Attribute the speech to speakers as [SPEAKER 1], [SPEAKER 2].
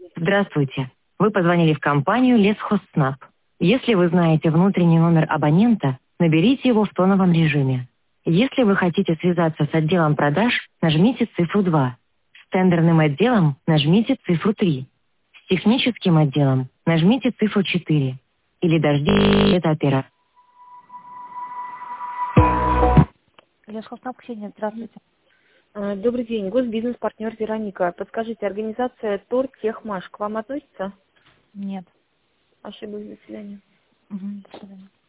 [SPEAKER 1] Здравствуйте. Вы позвонили в компанию Лесхозснаб. Если вы знаете внутренний номер абонента, наберите его в тоновом режиме. Если вы хотите связаться с отделом продаж, нажмите цифру 2. С тендерным отделом нажмите цифру 3. С техническим отделом нажмите цифру 4. Или дождитесь это оператора.
[SPEAKER 2] Лесхознаб, Ксения, здравствуйте.
[SPEAKER 3] Добрый день, госбизнес-партнер Вероника. Подскажите, организация Торг Техмаш к вам относится?
[SPEAKER 2] Нет.
[SPEAKER 3] Ошиблась, до свидания.
[SPEAKER 2] До свидания.